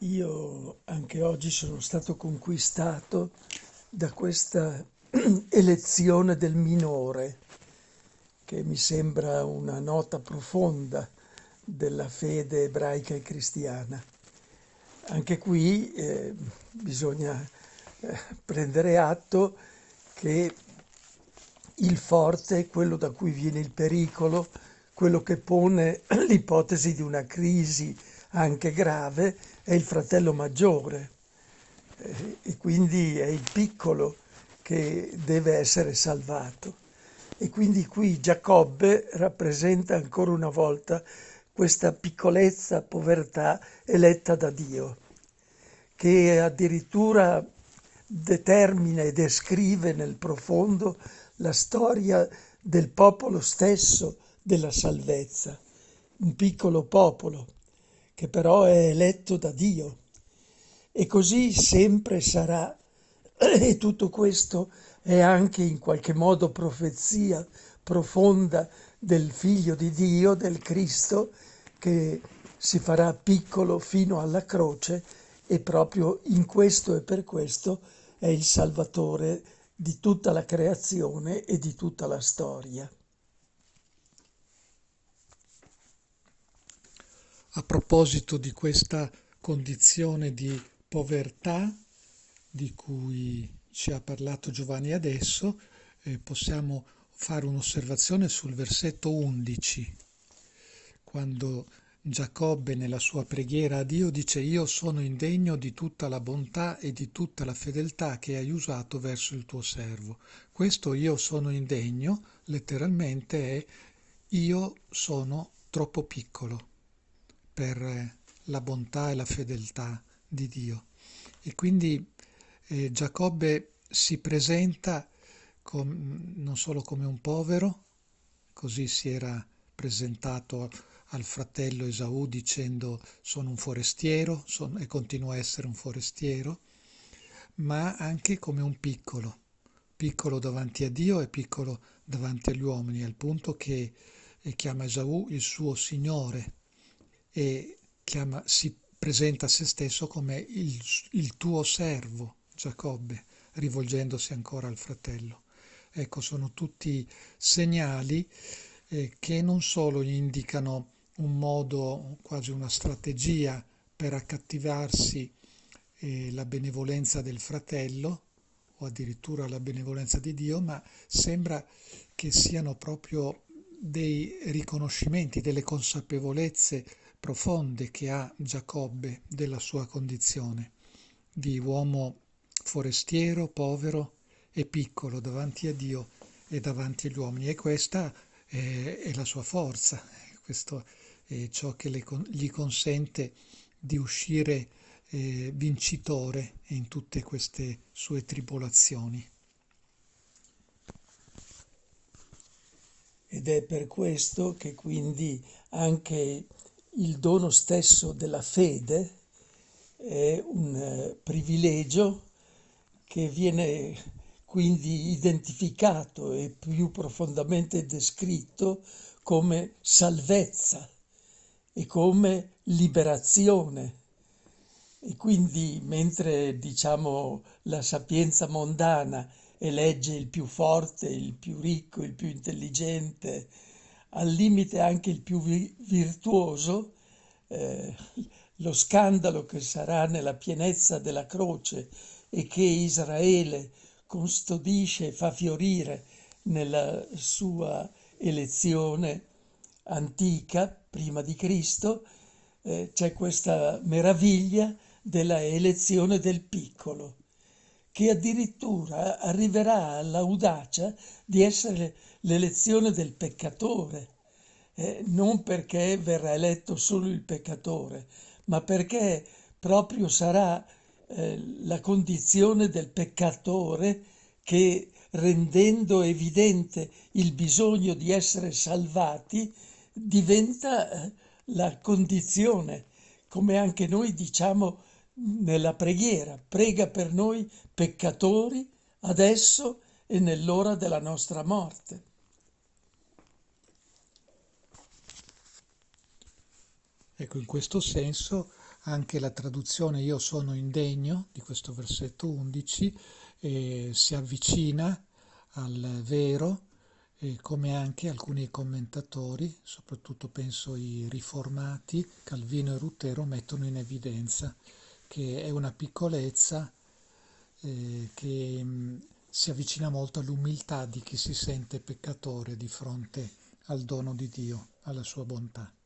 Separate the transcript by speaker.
Speaker 1: Io anche oggi sono stato conquistato da questa elezione del minore, che mi sembra una nota profonda della fede ebraica e cristiana. Anche qui bisogna prendere atto che il forte, quello da cui viene il pericolo, quello che pone l'ipotesi di una crisi anche grave, è il fratello maggiore e quindi è il piccolo che deve essere salvato. E quindi qui Giacobbe rappresenta ancora una volta questa piccolezza, povertà eletta da Dio, che addirittura determina e descrive nel profondo la storia del popolo stesso della salvezza, un piccolo popolo che però è eletto da Dio e così sempre sarà. E tutto questo è anche in qualche modo profezia profonda del Figlio di Dio, del Cristo, che si farà piccolo fino alla croce e proprio in questo e per questo è il Salvatore di tutta la creazione e di tutta la storia.
Speaker 2: A proposito di questa condizione di povertà di cui ci ha parlato Giovanni adesso, possiamo fare un'osservazione sul versetto 11, quando Giacobbe nella sua preghiera a Dio dice: Io sono indegno di tutta la bontà e di tutta la fedeltà che hai usato verso il tuo servo. Questo io sono indegno, letteralmente è io sono troppo piccolo per la bontà e la fedeltà di Dio. E quindi Giacobbe si presenta non solo come un povero, così si era presentato al fratello Esaù dicendo sono un forestiero e continua a essere un forestiero, ma anche come un piccolo, piccolo davanti a Dio e piccolo davanti agli uomini, al punto che chiama Esaù il suo Signore e si presenta a se stesso come il tuo servo, Giacobbe, rivolgendosi ancora al fratello. Ecco, sono tutti segnali che non solo indicano un modo, quasi una strategia per accattivarsi la benevolenza del fratello o addirittura la benevolenza di Dio, ma sembra che siano proprio dei riconoscimenti, delle consapevolezze profonde che ha Giacobbe della sua condizione di uomo forestiero, povero e piccolo davanti a Dio e davanti agli uomini. E questa è la sua forza, questo è ciò che gli consente di uscire vincitore in tutte queste sue tribolazioni.
Speaker 1: Ed è per questo che quindi anche il dono stesso della fede è un privilegio che viene quindi identificato e più profondamente descritto come salvezza e come liberazione. E quindi mentre diciamo la sapienza mondana elegge il più forte, il più ricco, il più intelligente, al limite anche il più virtuoso, eh, lo scandalo che sarà nella pienezza della croce e che Israele custodisce e fa fiorire nella sua elezione antica, prima di Cristo, c'è questa meraviglia della elezione del piccolo, che addirittura arriverà all'audacia di essere l'elezione del peccatore, non perché verrà eletto solo il peccatore, ma perché proprio sarà la condizione del peccatore che, rendendo evidente il bisogno di essere salvati, diventa la condizione, come anche noi diciamo nella preghiera: prega per noi peccatori adesso e nell'ora della nostra morte.
Speaker 2: Ecco, in questo senso anche la traduzione "io sono indegno" di questo versetto 11 si avvicina al vero, come anche alcuni commentatori, soprattutto penso i riformati, Calvino e Rutero, mettono in evidenza che è una piccolezza che si avvicina molto all'umiltà di chi si sente peccatore di fronte al dono di Dio, alla sua bontà.